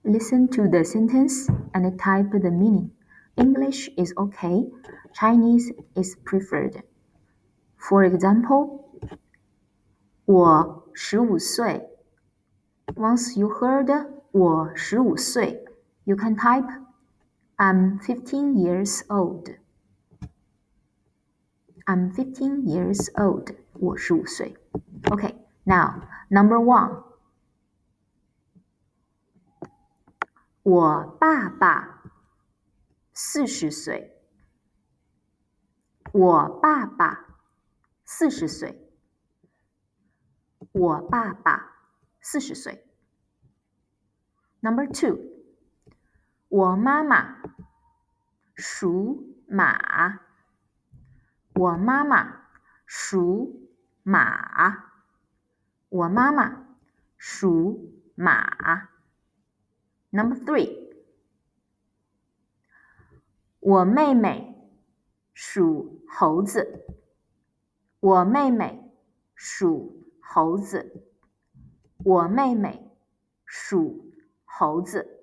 Listen to the sentence and type the meaning. English is okay. Chinese is preferred. For example, 我15岁. Once you heard 我15岁, you can type I'm 15 years old. I'm 15 years old. 我15岁. Okay, now, number 1. 我爸爸40岁。我爸爸40岁。我爸爸40岁。Number 2. 我妈妈属马。我妈妈属马。我妈妈属马。Number 3. 我妹妹属猴子。我妹妹属猴子。我妹妹属猴子。